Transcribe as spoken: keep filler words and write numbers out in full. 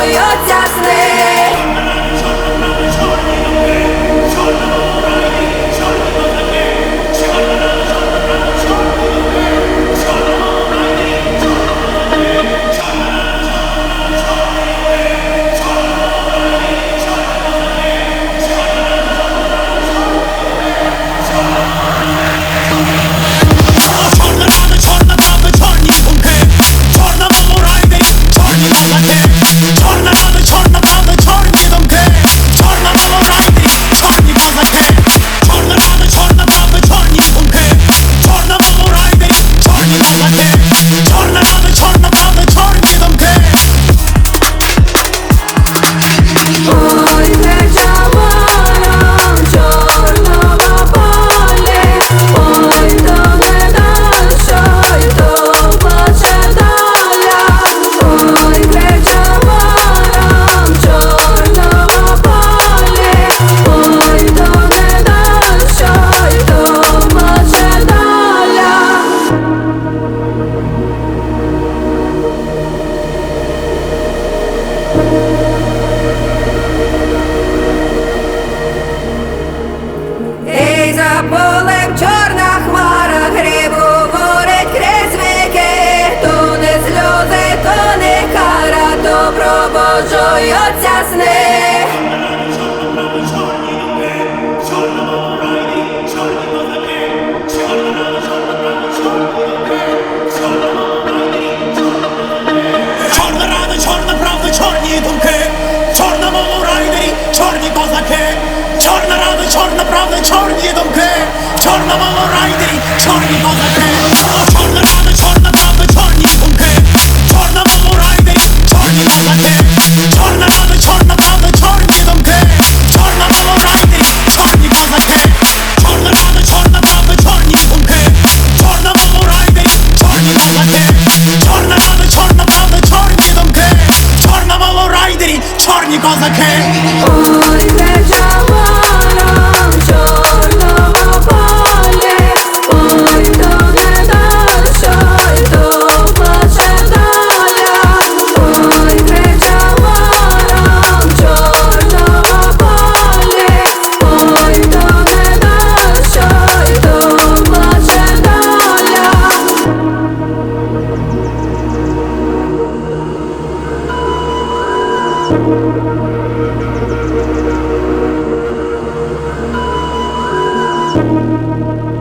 пробуджуються сни. Ей, за полем чорна хмара, грибу горить крізь віки, то не сльози, то не кара, то пробуджуються сни. Чорна рада, чорна правда, чорні думки, чорна мова райдері, чорні козаки. Чорна рада, чорна правда, чорні думки, чорна мова райдері, чорні козаки. Чорна рада, чорна правда, чорні думки, чорна мова райдері, чорні козаки. Чорна рада, чорна правда, чорні думки, чорна мова райдері, чорні козаки. Чорна рада, чорна правда, чорні думки, чорна мова райдері, чорні козаки. Чорна рада, чорна правда, чорні думки, чорна мова райдері, чорні козаки. Ой, веча вором чорного полі, ой, то не дальше, то плаче доля. Ой, веча вором чорного полі, ой, то не дальше, то плаче доля. Thank you.